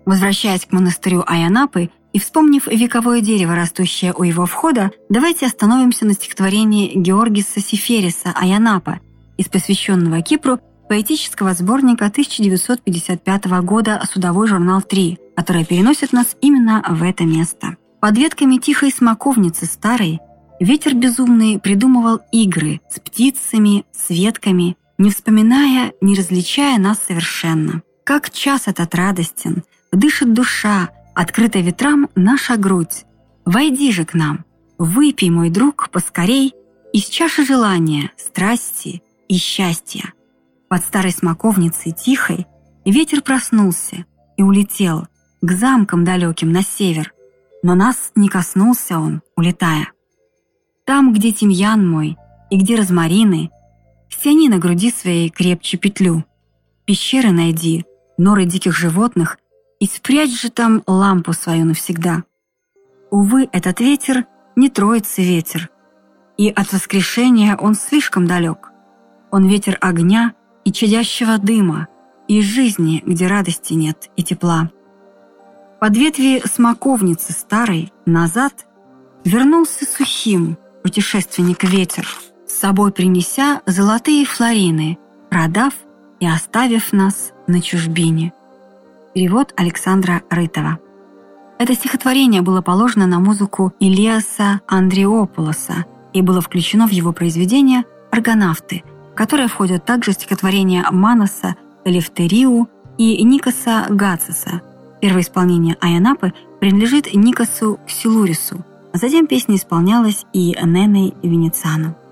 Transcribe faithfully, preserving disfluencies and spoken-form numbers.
Возвращаясь к монастырю Айянапы и вспомнив вековое дерево, растущее у его входа, давайте остановимся на стихотворении Георгиса Сифериса «Айянапа» из посвященного Кипру поэтического сборника тысяча девятьсот пятьдесят пятого года «Судовой журнал три», которое переносит нас именно в это место. Под ветками тихой смоковницы старой ветер безумный придумывал игры с птицами, с ветками, не вспоминая, не различая нас совершенно. Как час этот радостен, дышит душа, открыта ветрам наша грудь. Войди же к нам, выпей, мой друг, поскорей из чаши желания, страсти и счастья. Под старой смоковницей тихой ветер проснулся и улетел к замкам далеким на север, но нас не коснулся он, улетая. Там, где тимьян мой и где розмарины, стяни на груди своей крепче петлю. Пещеры найди, норы диких животных, и спрячь же там лампу свою навсегда. Увы, этот ветер не троицы ветер, и от воскрешения он слишком далек. Он ветер огня и чадящего дыма, и жизни, где радости нет и тепла. Под ветви смоковницы старой назад вернулся сухим путешественник-ветер, с собой принеся золотые флорины, продав и оставив нас на чужбине. Перевод Александра Рытова. Это стихотворение было положено на музыку Илиаса Андриопулоса и было включено в его произведение «Аргонавты», в которое входят также стихотворения Маноса Элефтериу и Никоса Гациса. Первое исполнение Айянапы принадлежит Никосу Ксилурису, а затем песня исполнялась и Неной Венециану.